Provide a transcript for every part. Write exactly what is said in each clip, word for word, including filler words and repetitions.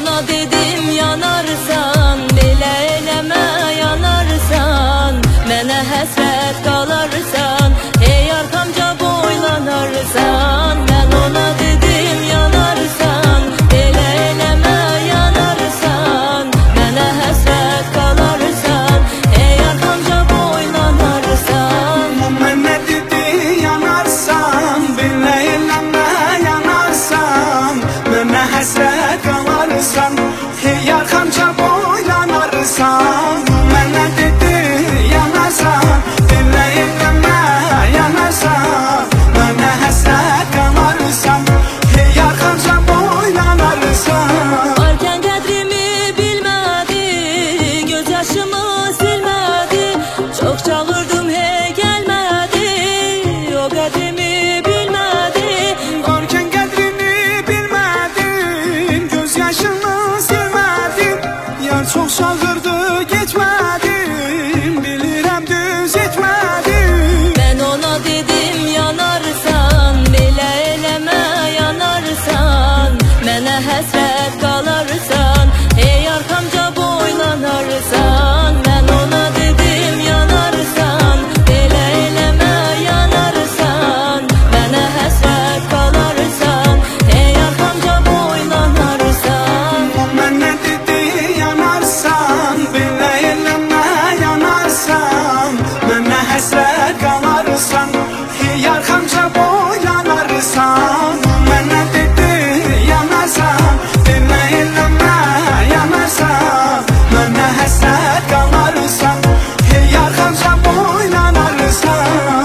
ona dedim yanarsan, belə eləmə yanarsan, mənə həsrət qalarsan, ey arxamca boylanarsan. Mən ona dedim yanarsan, belə eləmə yanarsan, mənə həsrət qalarsan, ey arxamca boylanarsan. Mənə dedi yanarsan, belə eləmə yanarsan, mənə həsrət qalarsan, ey arxamca boylanarsan. Mənə dedi yanarsan, belə eləmə yanarsan, mənə həsrət qalarsan, ey arxamca boylanarsan. Varkən qədrimi bilmədi, göz yaşımı silmədi, çox çağırdım hey gəlmədi, o qədrimi bilmədi. Varkən qədrini bilmədim, göz yaşını silmədim, yar çox çağırdı getmədim, bilirəm düz etmədim. Mən ona dedim yanarsan, belə eləmə yanarsan, mənə həsrət qalarsan, ey arxamca boylanarsan. Mən ona dedim yanarsan, belə eləmə yanarsan, mənə həsrət qalarsan, ey arxamca boylanarsan. Mənə dedi yanarsan, belə eləmə yanarsan, mənə həsrət qalarsan, ey arxamca boylanarsan. Mənə dedi yanarsan, belə eləmə yanarsan, mənə həsrət qalarsan, ey arxamca boylanarsan.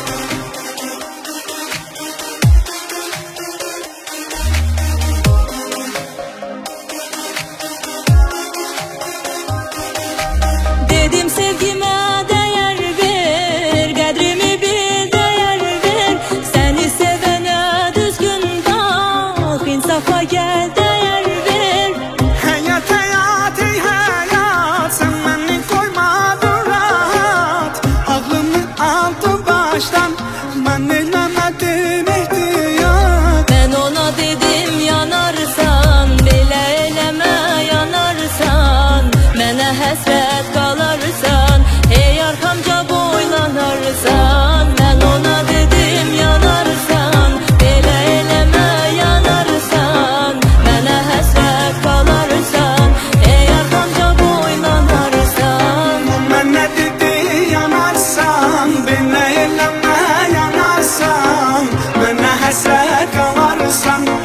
Dedim sevgimə dəyər ver, qədrimi bil dəyər ver, səni sevənə düzgün bax, insafa gəl dəyər ver. Həyat, həyat, ey həyat, sən məni qoymadın rahat, ağlımı aldı başdan, mən eləmədim ehtiyat. Mən ona dedim yanarsan, belə eləmə yanarsan, mənə həsrət qalarsan, ey arxamca boylanarsan. Mən ona dedim yanarsan, belə eləmə yanarsan, mənə həsrət qalarsan, ey arxamca boylanarsan. Mənə dedi yanarsan, belə eləmə yanarsan, mənə həsrət qalarsan,